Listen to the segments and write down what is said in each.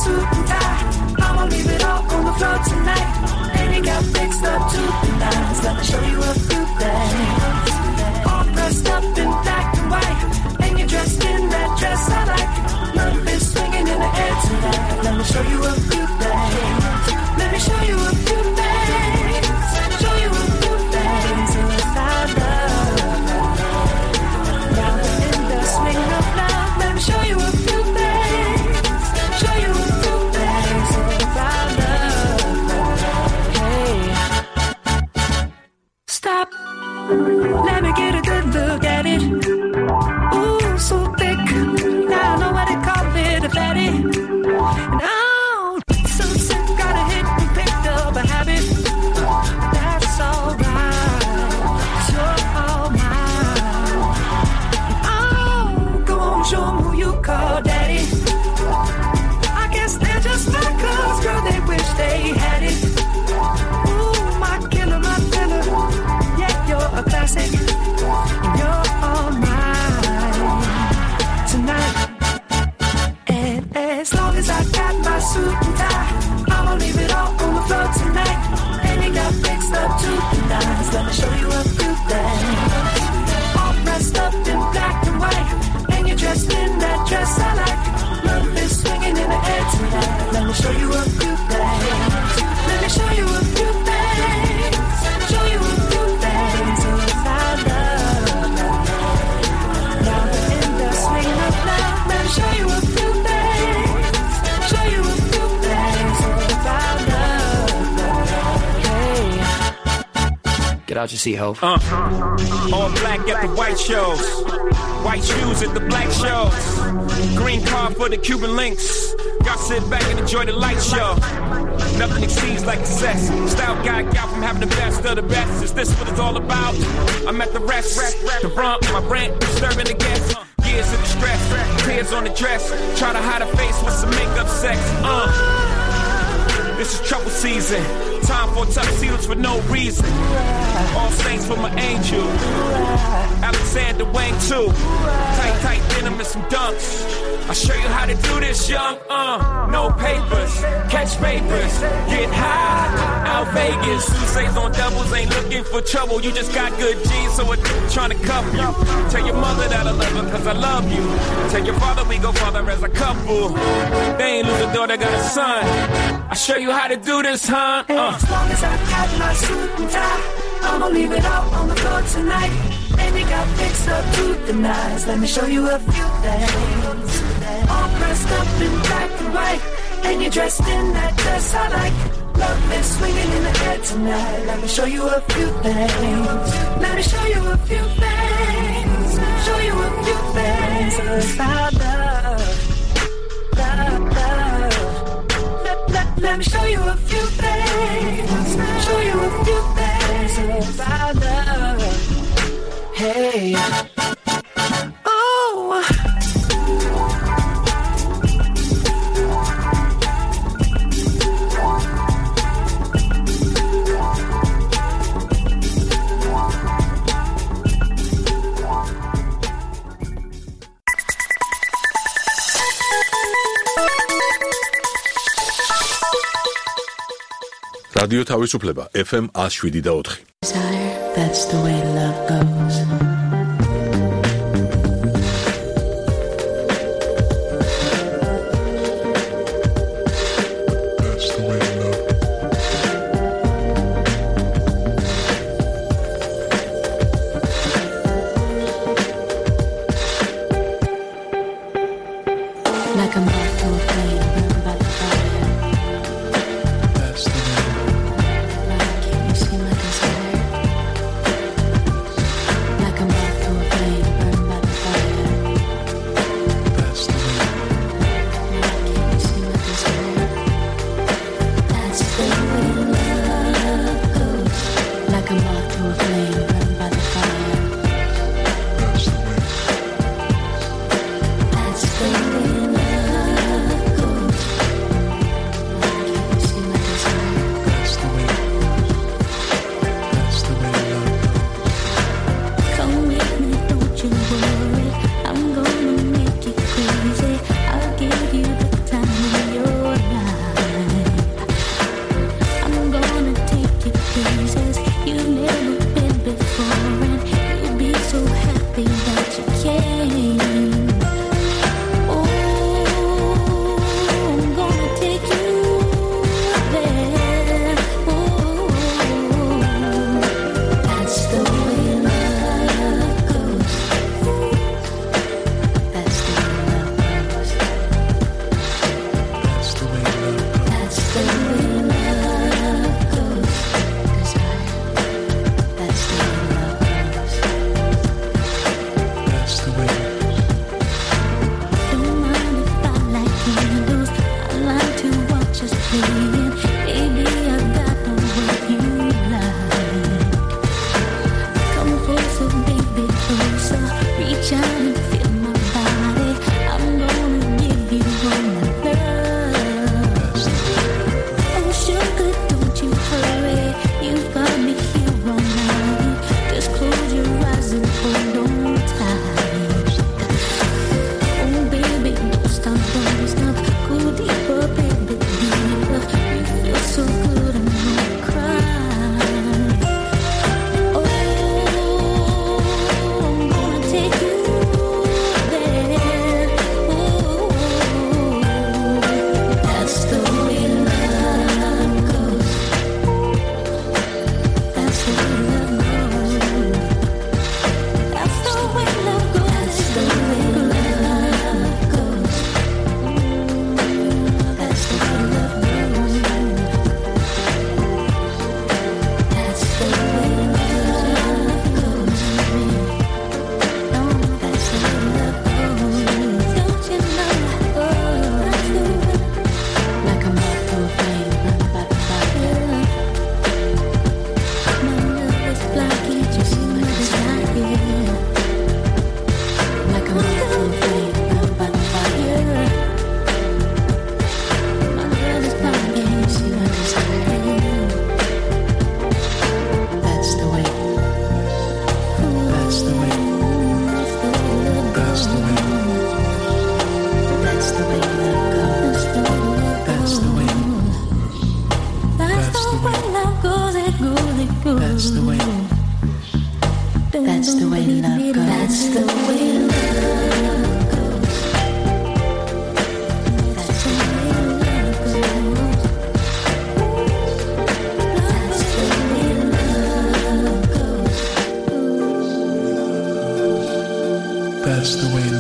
suit and tie. I'ma leave it all on the floor tonight. And you got fixed up to the nines. Let me show you a few things. All dressed up in black and white, and you're dressed in that dress I like. Love is swinging in the air tonight. Let me show you a few things. Let me show you a few things. Show you a few things about love. Now we're in the swing of love. Let me show you a few things. Show you a few things about love. Hey, stop. Let me get a good look at it. Ooh, so thick. Now I know what they call it, a fatty. And oh, so sick, got a hit and picked up a habit. That's alright, it's all mine. Oh, go on, show 'em who you call daddy. I guess they're just like us, girl, they wish they had it. Ooh, my killer, my filler. Yeah, you're a classic, and you're all mine tonight. And as long as I got my suit and tie, I'ma leave it all on the floor tonight. And you got fixed up to the nines. Let me show you a few things. All dressed up in black and white, and you're dressed in that dress I like. Love is swinging in the air tonight. Let me show you a few things. Let me show you a few things. Show you a few things about love. Now we're in the swing of love. Let me show you a few things. Show you a few things about love. Hey, Get out your seat, ho. All black at the white shows. White shoes at the black shows. Green car for the Cuban links. Y'all sit back and enjoy the light show. Nothing exceeds like excess. Style guy got from having the best of the best. Is this what it's all about? I'm at the rest. The rump, my rent, disturbing the guests. Years of distress, tears on the dress. Try to hide a face with some makeup sex. This is trouble season. Time for tough seals for no reason. All saints for my angel. Alexander Wang too. Tight denim and some dunks. I'll show you how to do this, young. No papers, catch papers, get high. Out Vegas, Sousa's on doubles, ain't looking for trouble. You just got good genes, so it's trying to cuff you. Tell your mother that I love her, cause I love you. Tell your father we go father as a couple. They ain't lose a daughter, got a son. I'll show you how to do this, huh? As long as I got my suit and tie, I'ma leave it all on the floor tonight. And you got fixed up to the nines. Let me show you a few things. All dressed up in black and white, and you're dressed in that dress I like. Love is swinging in the air tonight. Let me show you a few things. Let me show you a few things. Show you a few things about love. Let me show you a few things. Show you a few things about love. Hey. Oh. რადიო თავისუფლება FM 107.4. That's the way love goes.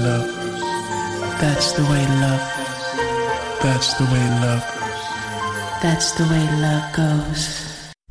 love. That's the way love. That's the way love. That's the way love goes.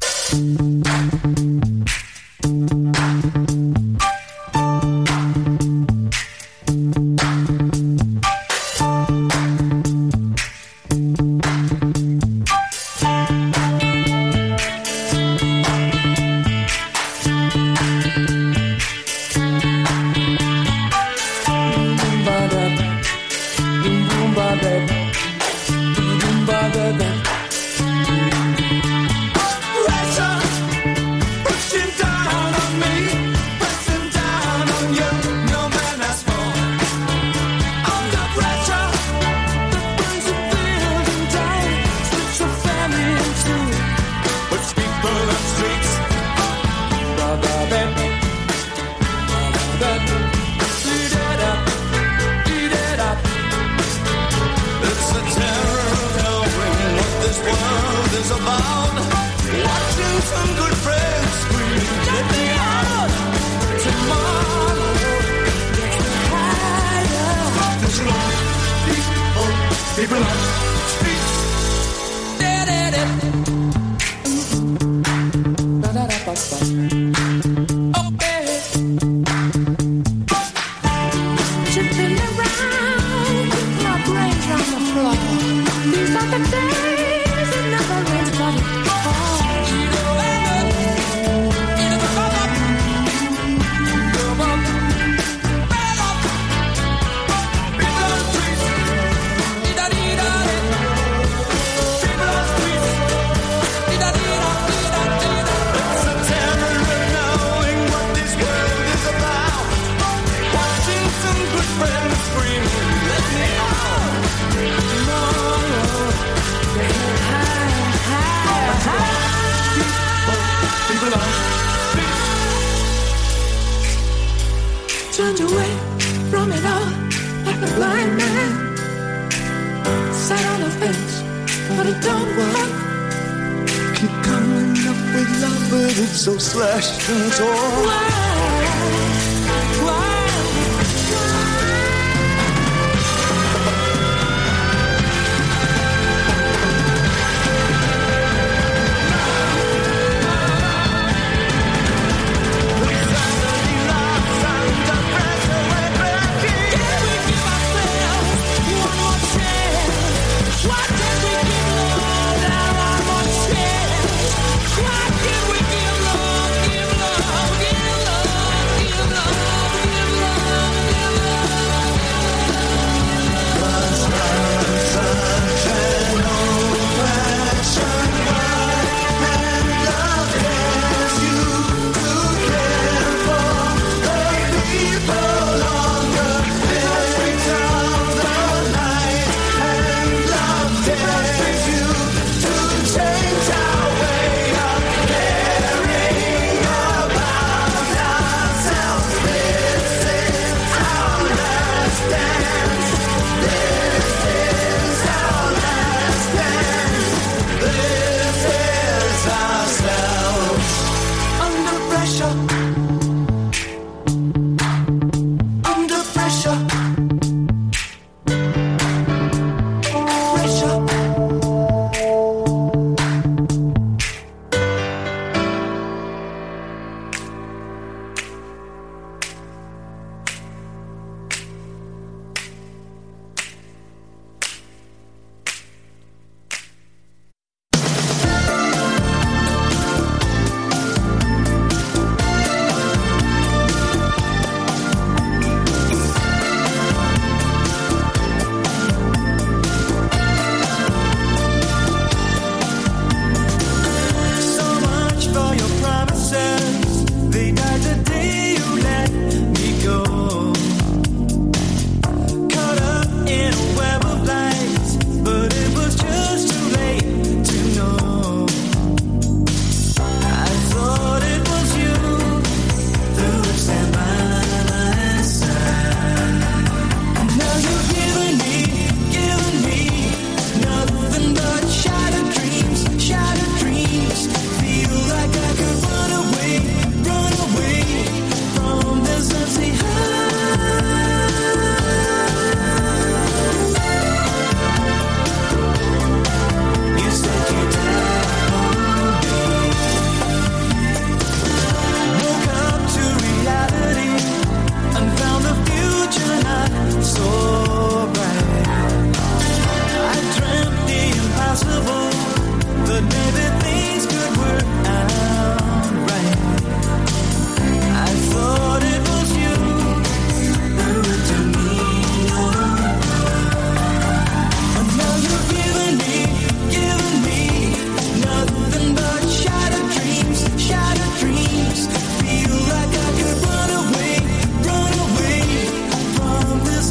Turned away from it all like a blind man. Sat on a fence, but it don't work. Keep coming up with love, but it's so slashed and torn. Why? Why can't we give love, give love, give love, give love?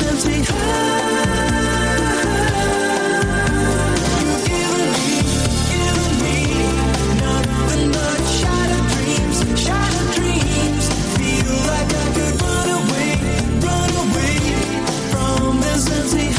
empty heart. You've given me nothing but shattered dreams. Feel like I could run away from this empty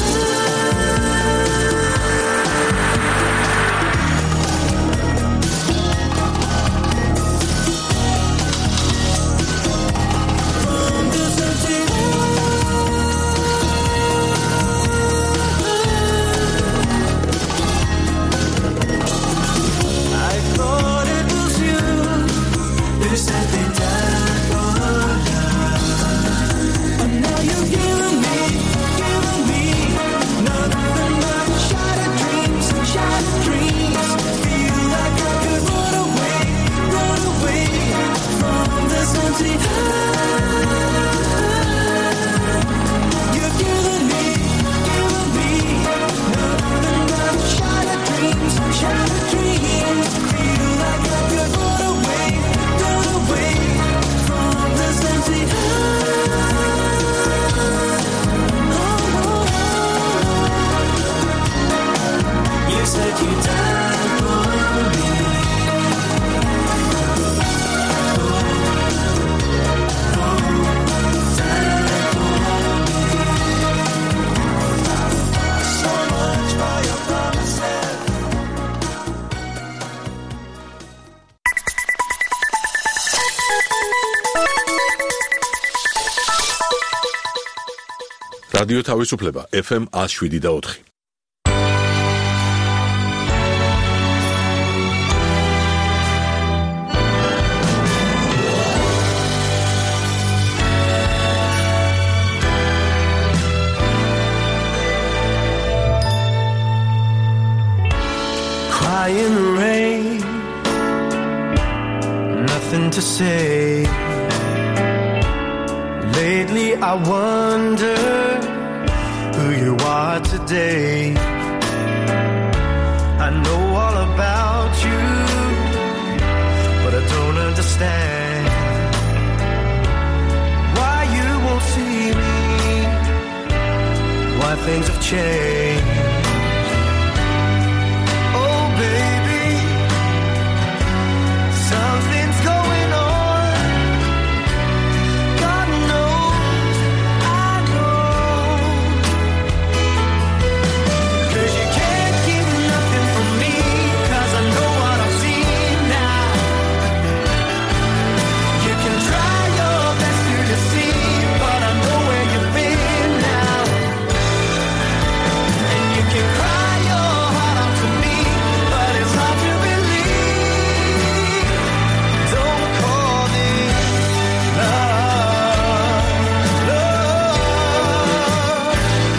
რადიო თავისუფლება FM 107.4. Cry in the rain, nothing to say. Lately I wonder who you are today. I know all about you, but I don't understand why you won't see me, why things have changed. Oh baby, something's going on. God knows, I know. 'Cause you can't keep nothing from me, 'cause I know what I've seen now. You can try your best to deceive, but I know where you've been now. And you can cry your heart out to me, but it's hard to believe. Don't call this love, love.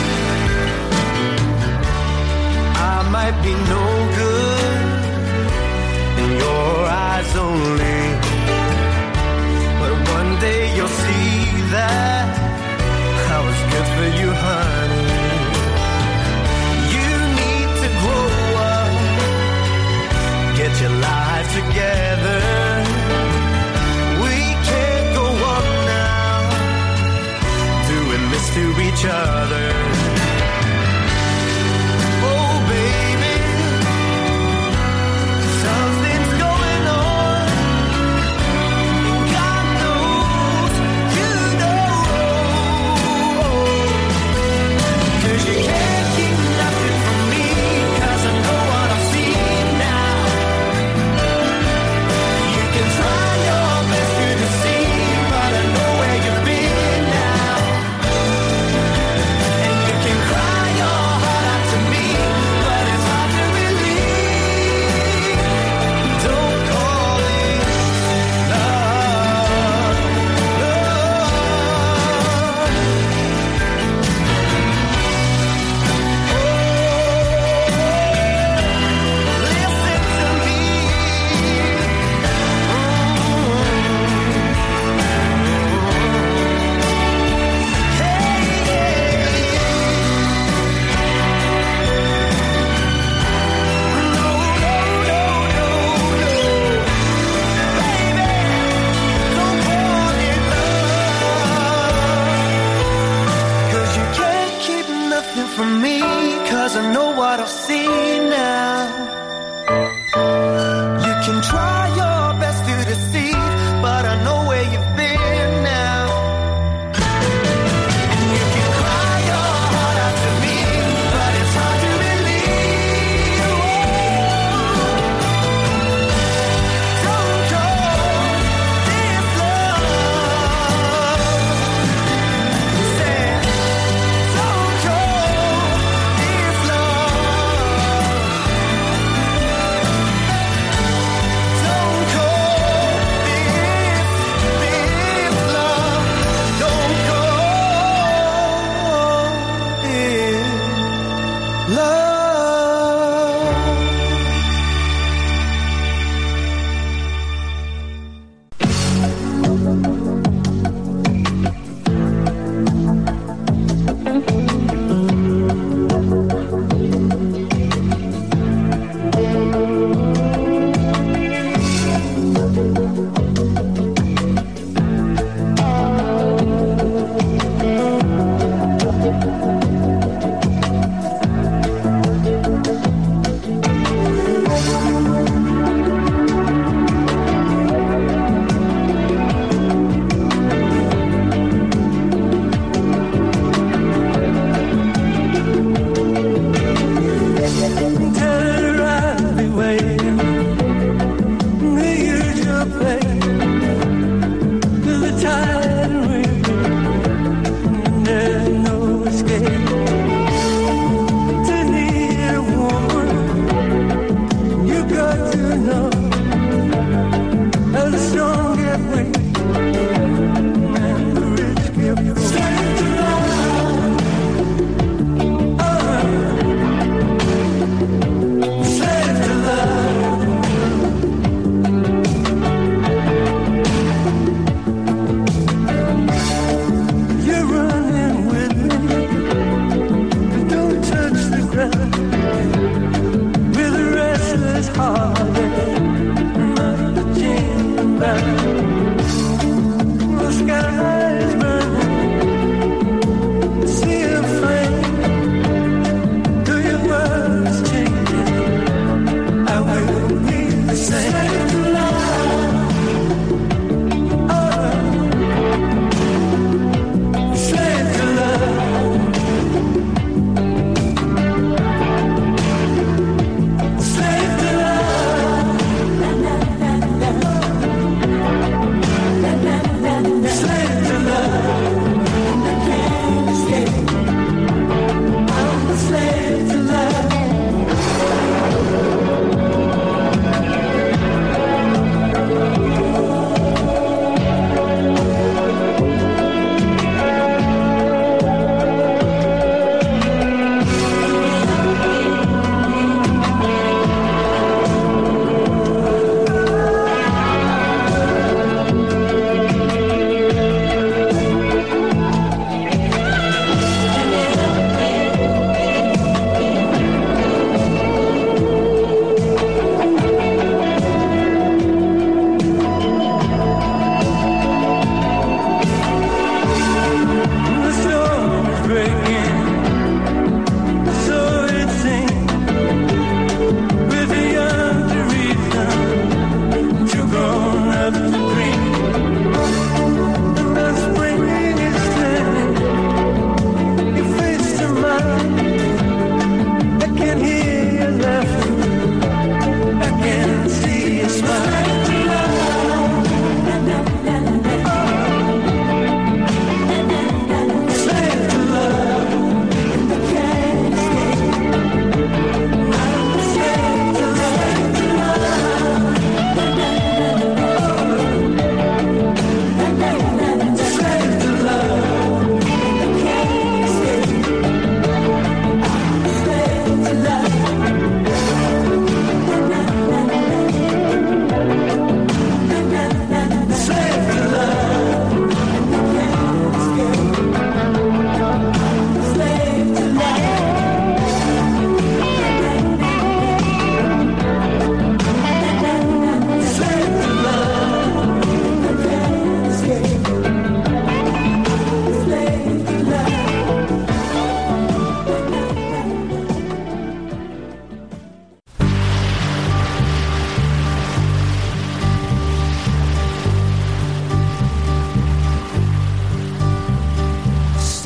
I might be no good in your eyes only, but one day you'll see that I was good for you, honey. You need to grow up, get your life together. We can't go on now, doing this to each other. Oh baby, nothing from me, 'cause I know what I've seen now. You can try your best to deceive, but I know where you've been now. And you can cry your heart out to me, but it's hard to believe. Don't go this love. Say, don't go this love.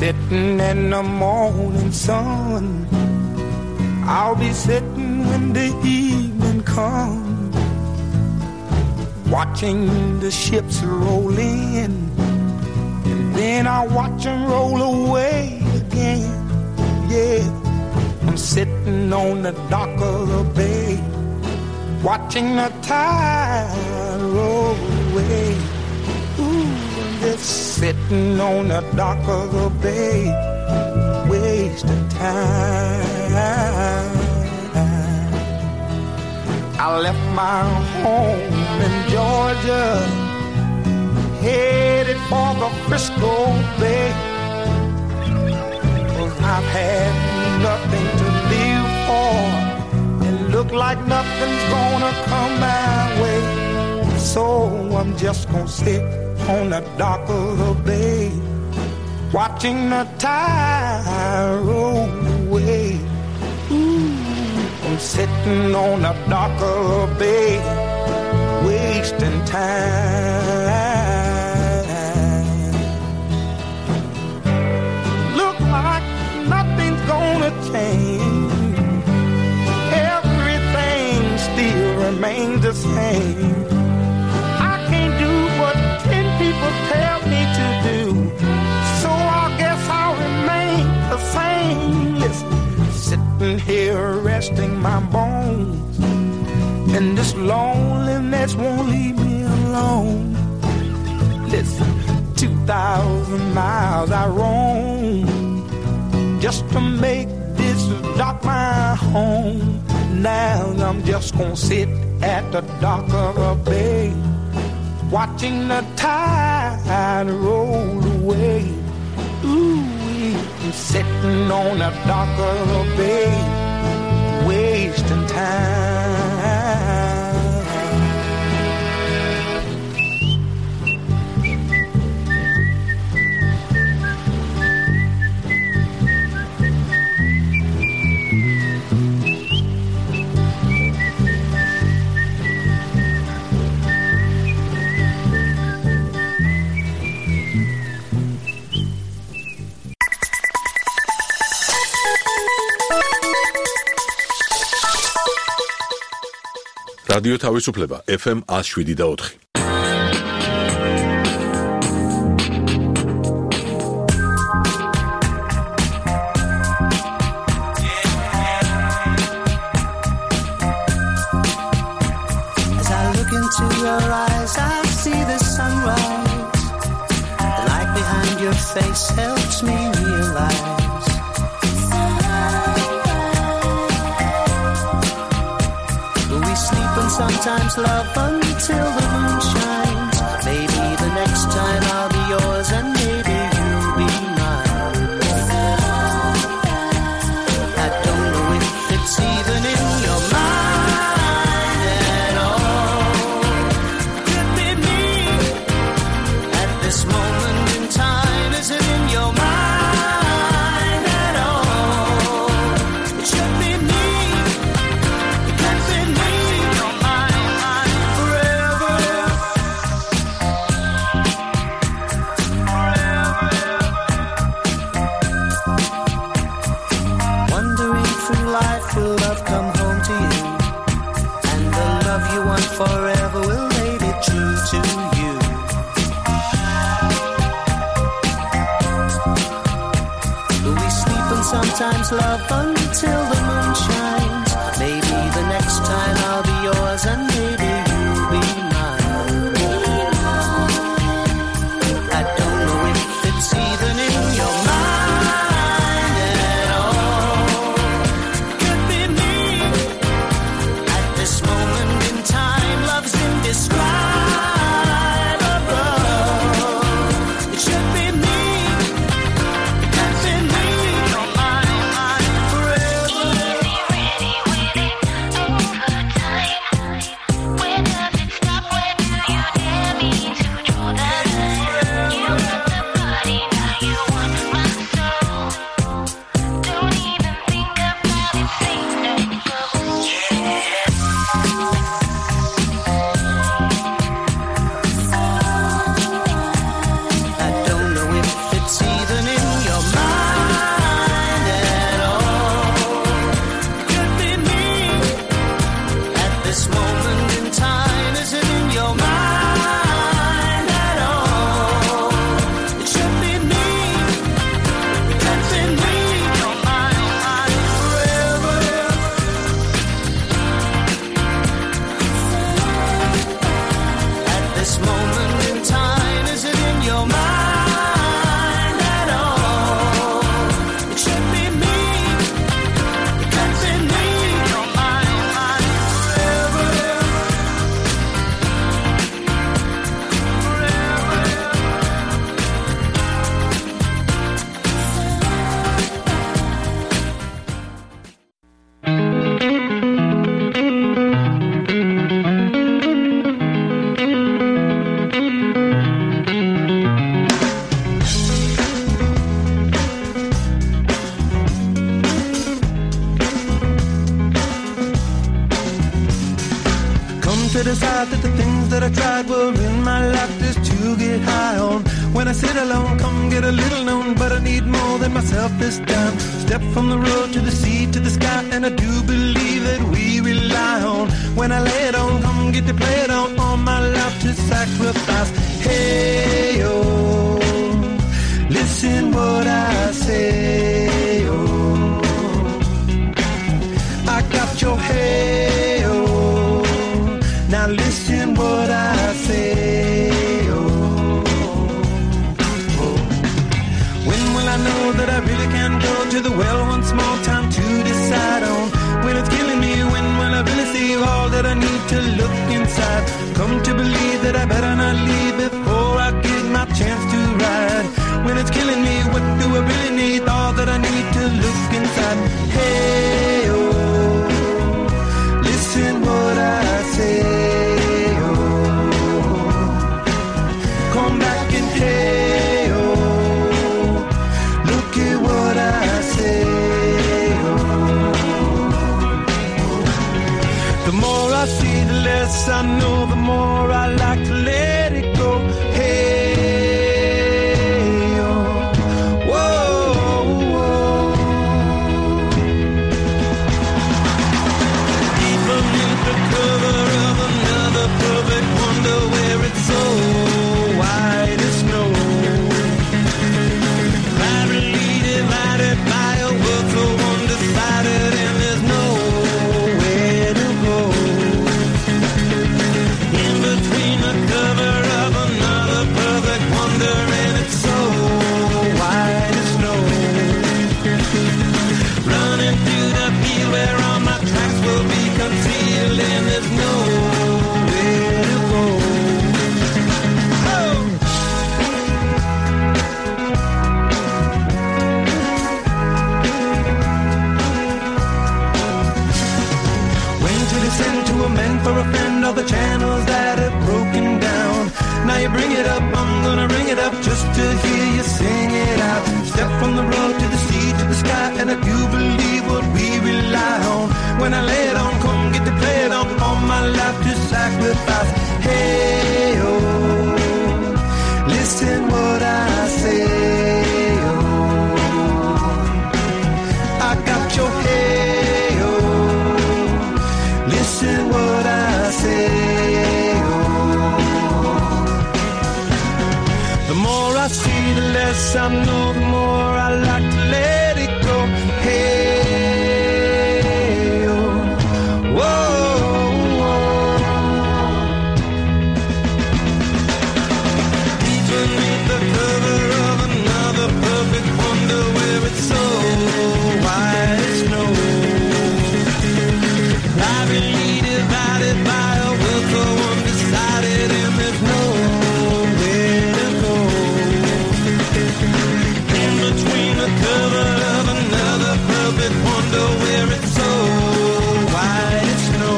sitting in the morning sun. I'll be sitting when the evening comes, watching the ships roll in, and then I'll watch them roll away again. Yeah, I'm sitting on the dock of the bay, watching the tide roll away. Ooh, I'm just sitting on the dock of the bay, wasting time. I left my home in Georgia, headed for the Frisco Bay, 'cause I've had nothing to live for, and look like nothing's gonna come my way. So I'm just gonna sit on the dock of the bay, watching the tide roll away. Ooh, I'm sitting on the dock of the bay, wasting time. Look like nothing's gonna change, everything still remains the same. I can't do what 10 people tell me to do, so I guess I'll remain the same. Listen, sitting here resting my bones, and this loneliness won't leave me alone. Listen, 2,000 miles I roam just to make this dock my home. Now I'm just gonna sit at the dock of a bay, watching the tide roll away. Ooh, I'm sitting on the dock of the bay, wasting time. რადიო თავისუფლება FM 107.4. As I look into your eyes, I see the sunrise. The light behind your face helps me realize sometimes love until the moon shines. Maybe the next time I'll be yours and maybe you'll be mine. I don't know if it's even in your mind at all. Could be me at this moment in time. Is it in your mind at all? It should be me. It can't be me. Will love come home to you, and the love you want forever will make it true to you. Will we sleep and sometimes love until the moon shines? Maybe the next time I'll be yours and maybe you'll be mine. I don't know if it's even in your mind. Forever. to decide that the things that I tried were in my life just to get high on. When I sit alone, come get a little known, but I need more than myself this time. Step from the road to the sea to the sky, and I do believe that we rely on. When I lay it on, come get to play it on, all my life to sacrifice. Hey, oh, listen what I say, oh, I got your hey, oh, now listen what I say, oh, oh. When will I know that I really can go to the well once more? Time to decide on. When it's killing me, when will I really see all that I need to look inside? Come to believe that I better not leave before I get my chance to ride. When it's killing me, what do I really need? All that I need to look inside. Hey, oh, listen what I say, oh, come back and hey, oh, look at what I say, oh. The more I see, the less I know, the more I like to let it go. Hey, oh, whoa, whoa. Deep beneath the cover of another perfect wonder, where it's so white as snow, privately divided by a world so undecided, and there's nowhere to go. In between the cover of another perfect wonder, and it's so white as snow, running through the field where all my tracks will be concealed, and there's nowhere to go. Oh! When to descend to amend for a friend, all the channels that have broken down. Now you bring it up, I'm gonna ring it up just to hear you sing it out. Step from the road to the sea to the sky, and I do believe what we rely on. When I lay it on, come get to play it on, all my life to sacrifice. Hey, oh, listen what I say, oh, I got your hey, oh, listen what I say, oh. The more I see, the less I know, the more I like to let it go. Hey, oh, whoa, whoa. Deep beneath the cover of another perfect wonder, where it's so white as snow, privately divided by a world so undecided, and there's nowhere to go. In between the cover of another perfect wonder, where it's so white as snow,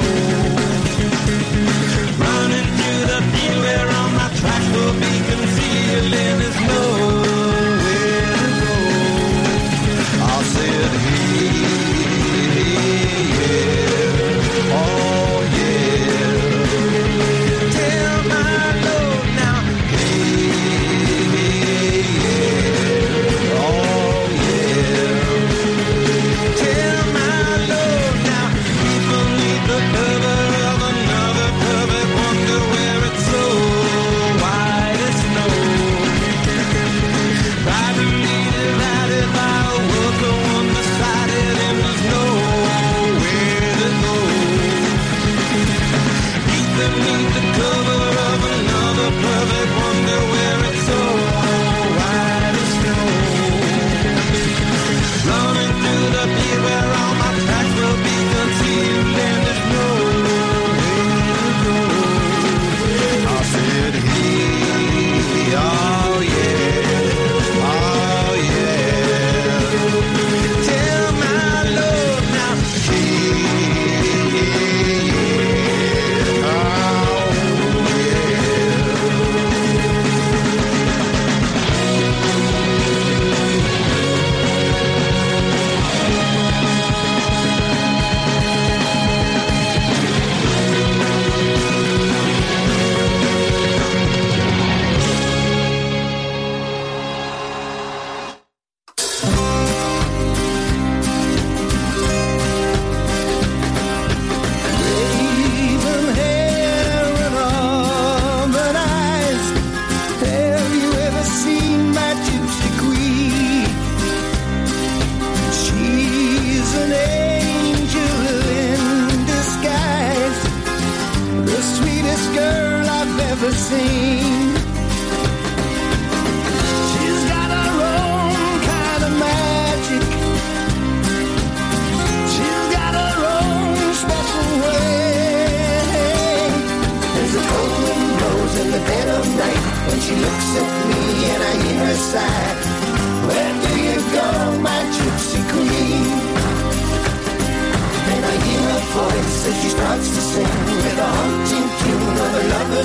running through the field where all my tracks will be concealed, and there's nowhere to go. I said, hey, yeah, oh yeah, tell my Lord now, hey, yeah, oh yeah, tell my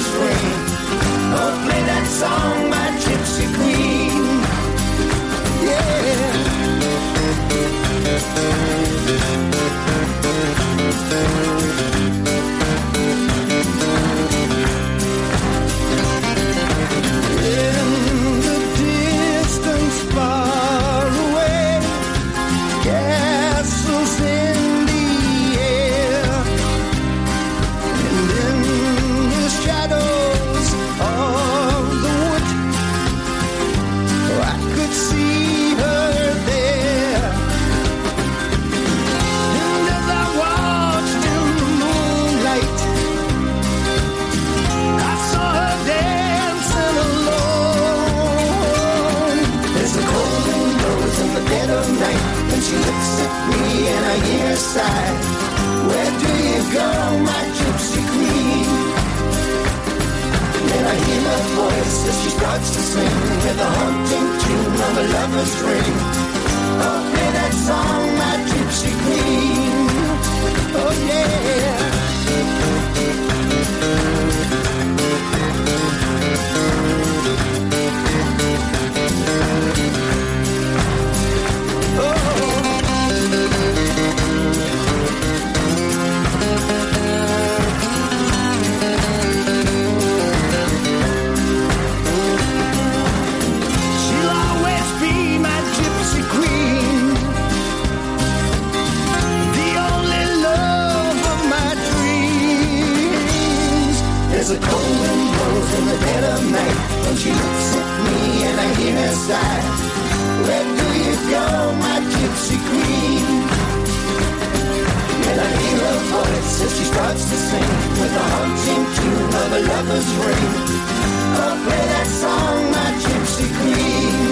lovers ring. Oh, play that song, my gypsy queen. Yeah. In the distance far away, castles in the air, and in the shadows of the wood, I could see her there. And as I watched in the moonlight, I saw her dancing alone. There's a cold wind blows in the dead of night, and she looks at me and I hear her sigh. Where do you go, my gypsy queen? Then I hear her voice as she starts to sing with a haunting tune of a lover's ring. Oh, play that song, my gypsy queen. Oh, yeah. She'll always be my gypsy queen, the only love of my dreams. There's a cold wind blows in the dead of night, when she looks at me and I hear her sigh. Where do you go, my gypsy queen? And I hear her voice as she starts to sing with a haunting tune of a lover's ring. Oh, play that song, my gypsy queen.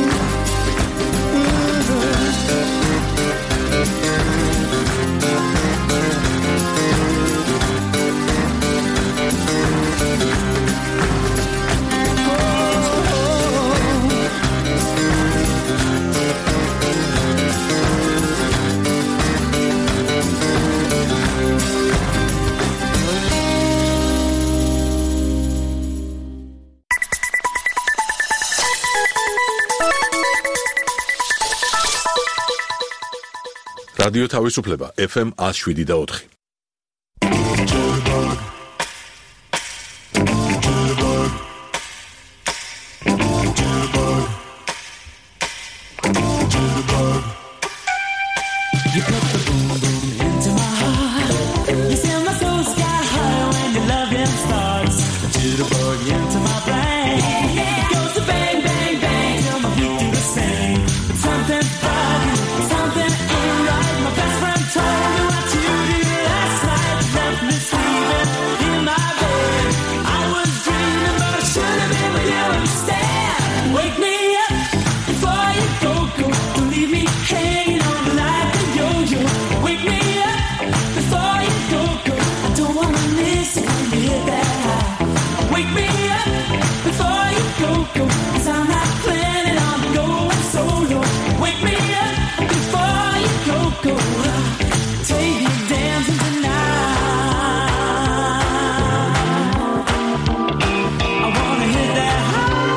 რადიო თავისუფლება FM 107.4. You put the boom boom into my heart. You send my soul sky high when your loving starts. Jitterbug into my brain. It goes to bang bang bang till my feet do the same. But something about you, something ain't right. My best friend told me what you did last night. Left me sleeping in my bed. I was dreaming, but I should have been with you instead. Wake me up before you go. Don't leave me hanging on like a yo-yo. Wake me up before you go. I don't wanna miss it when you hit that high. Wake me up before you go. 'Cause I'm not planning on going solo. Wake me up before you go. Take me dancing tonight. I wanna hit that high.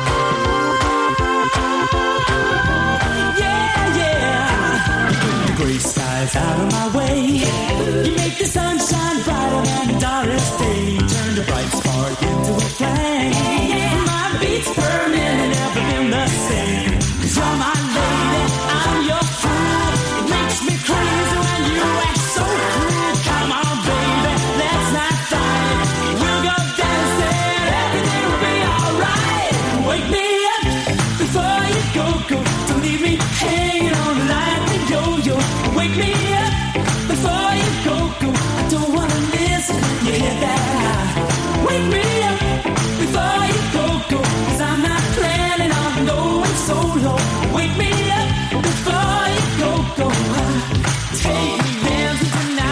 Yeah, yeah. The gray skies out of my way. You make the sunshine brighter than the darkest day. Turn the bright spark into a flame. My beats per minute never been the same. 'Cause you're my lady, I'm your fool. It makes me crazy when you act so cool. Come on, baby, let's not fight. We'll go dancing, everything will be alright. Wake me up before you go. Don't leave me hanging on like a yo-yo. Wake me up before you go. I don't wanna miss it when you hit that high. Wake me up before you go. 'Cause I'm not planning on going solo. Wake me up before you go. Take me dancing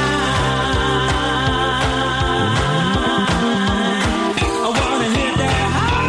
tonight. I wanna hit that high.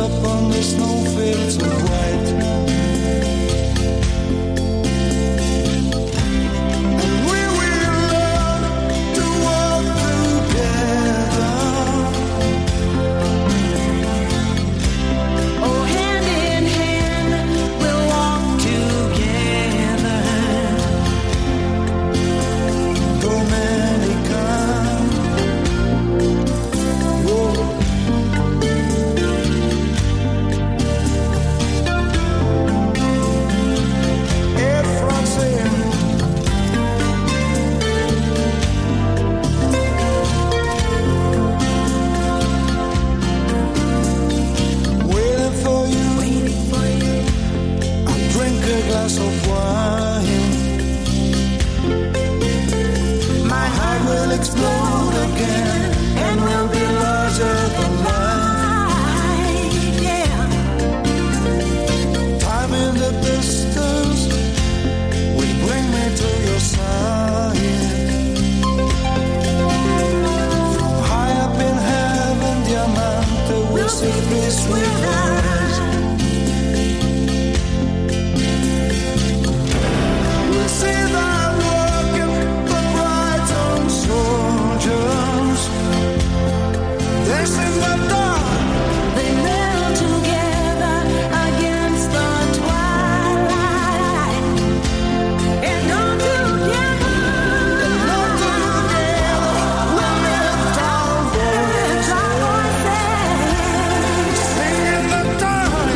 upon the snowfields of white. And we will learn to walk together. Oh, hand in hand, we'll walk together. Domenica. Glass of wine, my heart will explode again, and will be larger than life. Yeah. Time in the distance will bring me to your side. From high up in heaven, Diamante will see peace with us. See them walking, the Brighton soldiers. There's in the dark. They knelt together against the twilight. And on together, we'll lift our voices. Sing in the dark.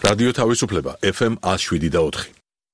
რადიო თავისუფლება FM 107.4.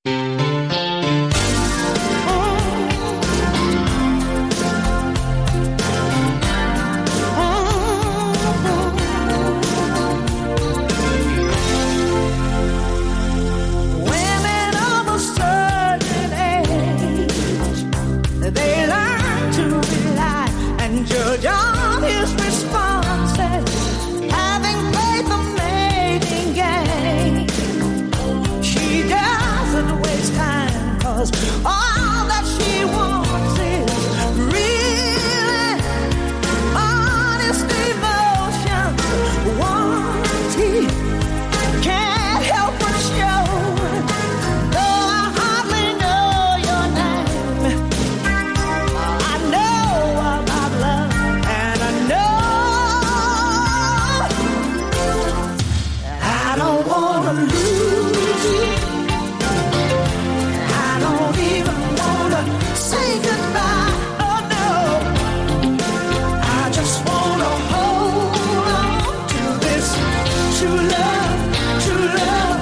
All that she wants is really honest devotion. Warranty can't help but show. Though I hardly know your name, I know about love, and I know I don't wanna lose you. Say goodbye, oh no. I just wanna hold on to this true love, true love.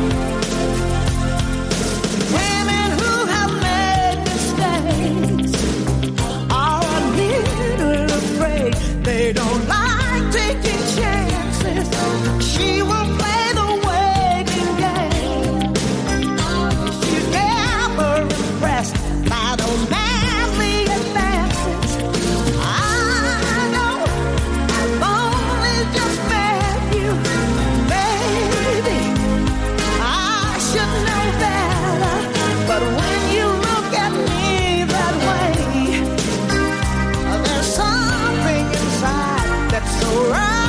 Women who have made mistakes are a little afraid. They don't like taking chances. She will play the waiting game. She's never impressed by those manly advances. I know I've only just met you. Maybe I should know better. But when you look at me that way, there's something inside that's so right.